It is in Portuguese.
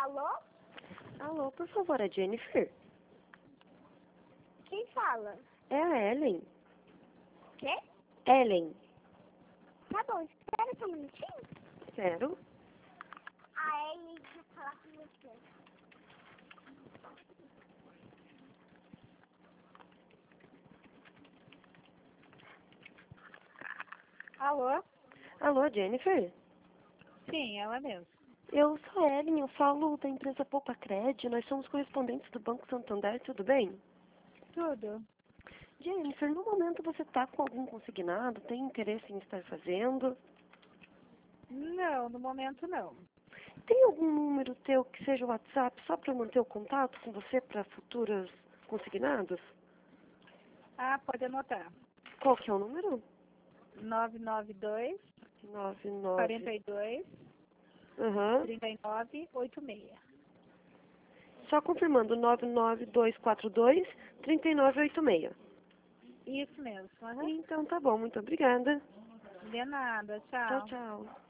Alô? Alô, por favor, é Jennifer? Quem fala? É a Ellen. Quê? Ellen. Tá bom, espera só um minutinho. Sério? A Ellen quer falar com você. Alô? Alô, Jennifer? Sim, ela mesmo. Eu sou a Ellen, eu falo da empresa Poupa Cred. Nós somos correspondentes do Banco Santander, tudo bem? Tudo. Jennifer, no momento você está com algum consignado? Tem interesse em estar fazendo? Não, no momento não. Tem algum número teu que seja o WhatsApp só para eu manter o contato com você para futuros consignados? Ah, pode anotar. Qual que é o número? 992 99. 42 Aham. 3986. Só confirmando, 99242-3986. Isso mesmo. Aham. Então tá bom, muito obrigada. De nada, Tchau, tchau. tchau.